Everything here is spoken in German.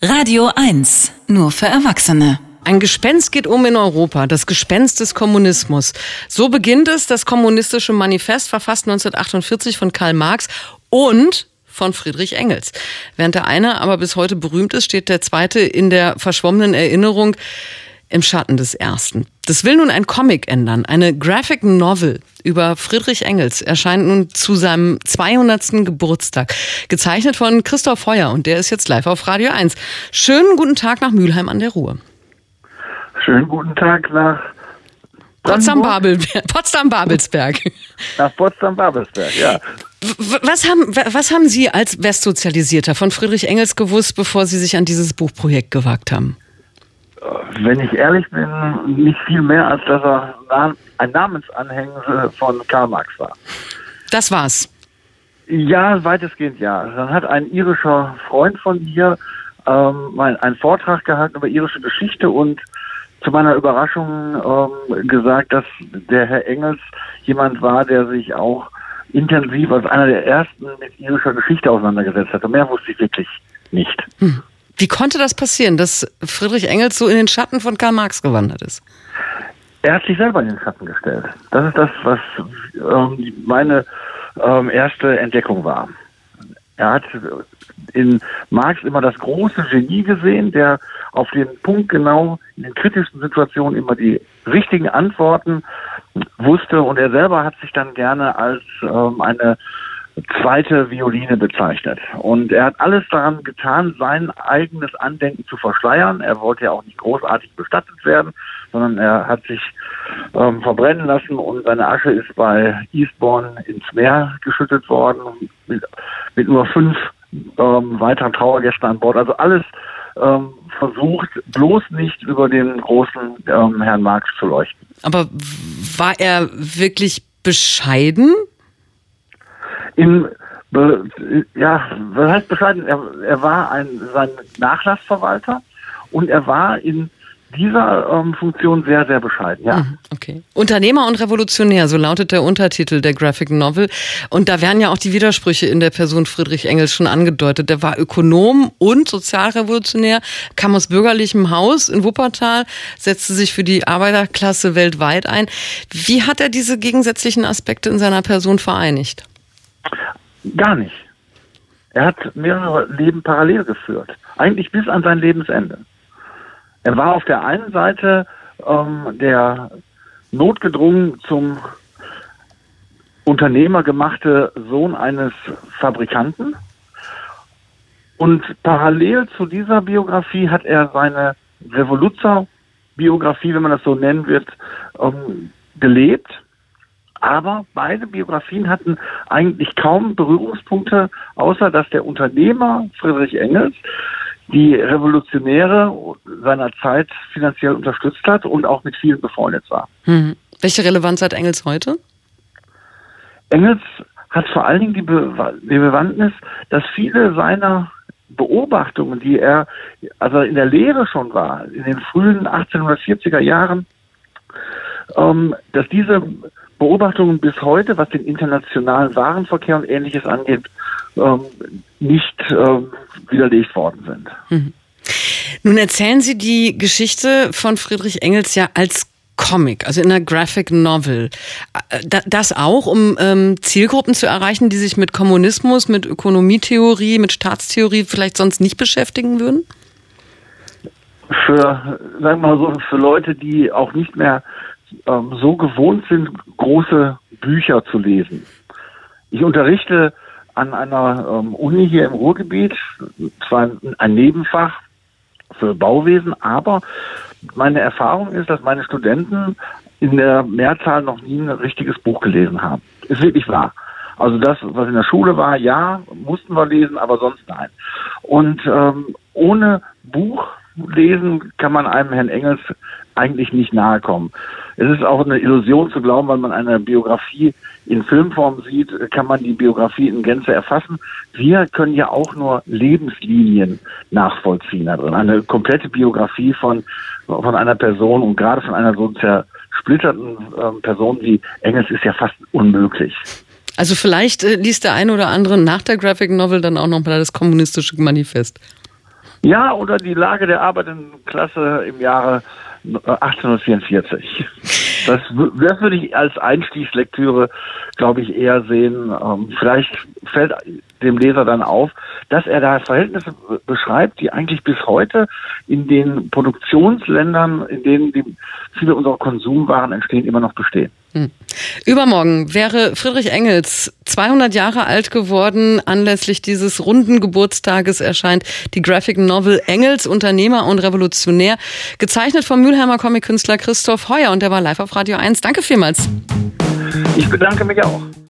Radio 1, nur für Erwachsene. Ein Gespenst geht um in Europa, das Gespenst des Kommunismus. So beginnt es, das Kommunistische Manifest, verfasst 1948 von Karl Marx und von Friedrich Engels. Während der eine aber bis heute berühmt ist, steht der zweite in der verschwommenen Erinnerung im Schatten des ersten. Das will nun ein Comic ändern. Eine Graphic Novel über Friedrich Engels erscheint nun zu seinem 200. Geburtstag. Gezeichnet von Christoph Heuer und der ist jetzt live auf Radio 1. Schönen guten Tag nach Mülheim an der Ruhr. Schönen guten Tag nach Potsdam-Babelsberg. Nach Potsdam-Babelsberg, ja. Was haben Sie als Westsozialisierter von Friedrich Engels gewusst, bevor Sie sich an dieses Buchprojekt gewagt haben? Wenn ich ehrlich bin, nicht viel mehr, als dass er ein Namensanhängsel von Karl Marx war. Das war's? Ja, weitestgehend ja. Dann hat ein irischer Freund von mir einen Vortrag gehalten über irische Geschichte und zu meiner Überraschung gesagt, dass der Herr Engels jemand war, der sich auch intensiv als einer der ersten mit irischer Geschichte auseinandergesetzt hat. Und mehr wusste ich wirklich nicht. Wie konnte das passieren, dass Friedrich Engels so in den Schatten von Karl Marx gewandert ist? Er hat sich selber in den Schatten gestellt. Das ist das, was meine erste Entdeckung war. Er hat in Marx immer das große Genie gesehen, der auf den Punkt genau in den kritischsten Situationen immer die richtigen Antworten wusste. Und er selber hat sich dann gerne als eine zweite Violine bezeichnet. Und er hat alles daran getan, sein eigenes Andenken zu verschleiern. Er wollte ja auch nicht großartig bestattet werden, sondern er hat sich verbrennen lassen und seine Asche ist bei Eastbourne ins Meer geschüttet worden mit nur 5 weiteren Trauergästen an Bord. Also alles versucht, bloß nicht über den großen Herrn Marx zu leuchten. Aber war er wirklich bescheiden? Was heißt bescheiden? Er war sein Nachlassverwalter und er war in dieser Funktion sehr, sehr bescheiden, ja. Okay. Unternehmer und Revolutionär, so lautet der Untertitel der Graphic Novel. Und da werden ja auch die Widersprüche in der Person Friedrich Engels schon angedeutet. Der war Ökonom und Sozialrevolutionär, kam aus bürgerlichem Haus in Wuppertal, setzte sich für die Arbeiterklasse weltweit ein. Wie hat er diese gegensätzlichen Aspekte in seiner Person vereinigt? Gar nicht. Er hat mehrere Leben parallel geführt. Eigentlich bis an sein Lebensende. Er war auf der einen Seite der notgedrungen zum Unternehmer gemachte Sohn eines Fabrikanten. Und parallel zu dieser Biografie hat er seine Revoluzzer-Biografie, wenn man das so nennen wird, gelebt. Aber beide Biografien hatten eigentlich kaum Berührungspunkte, außer dass der Unternehmer Friedrich Engels die Revolutionäre seiner Zeit finanziell unterstützt hat und auch mit vielen befreundet war. Welche Relevanz hat Engels heute? Engels hat vor allen Dingen die Bewandtnis, dass viele seiner Beobachtungen, die er, also in der Lehre schon war, in den frühen 1840er Jahren, dass diese Beobachtungen bis heute, was den internationalen Warenverkehr und Ähnliches angeht, nicht widerlegt worden sind. Nun erzählen Sie die Geschichte von Friedrich Engels ja als Comic, also in einer Graphic Novel. Das auch, um Zielgruppen zu erreichen, die sich mit Kommunismus, mit Ökonomietheorie, mit Staatstheorie vielleicht sonst nicht beschäftigen würden? Sagen wir mal so, für Leute, die auch nicht mehr so gewohnt sind, große Bücher zu lesen. Ich unterrichte an einer Uni hier im Ruhrgebiet, zwar ein Nebenfach für Bauwesen, aber meine Erfahrung ist, dass meine Studenten in der Mehrzahl noch nie ein richtiges Buch gelesen haben. Ist wirklich wahr. Also das, was in der Schule war, ja, mussten wir lesen, aber sonst nein. Und ohne Buch lesen kann man einem Herrn Engels eigentlich nicht nahe kommen. Es ist auch eine Illusion zu glauben, weil man eine Biografie in Filmform sieht, kann man die Biografie in Gänze erfassen. Wir können ja auch nur Lebenslinien nachvollziehen da drin. Eine komplette Biografie von einer Person und gerade von einer so zersplitterten Person wie Engels ist ja fast unmöglich. Also vielleicht liest der eine oder andere nach der Graphic Novel dann auch noch mal das Kommunistische Manifest. Ja, oder die Lage der arbeitenden Klasse im Jahre 1844. Das würde ich als Einstiegslektüre, glaube ich, eher sehen. Vielleicht fällt dem Leser dann auf, dass er da Verhältnisse beschreibt, die eigentlich bis heute in den Produktionsländern, in denen viele unserer Konsumwaren entstehen, immer noch bestehen. Übermorgen wäre Friedrich Engels 200 Jahre alt geworden. Anlässlich dieses runden Geburtstages erscheint die Graphic Novel Engels, Unternehmer und Revolutionär, gezeichnet vom Mülheimer Comic-Künstler Christoph Heuer, und der war live auf Radio 1. Danke vielmals. Ich bedanke mich auch.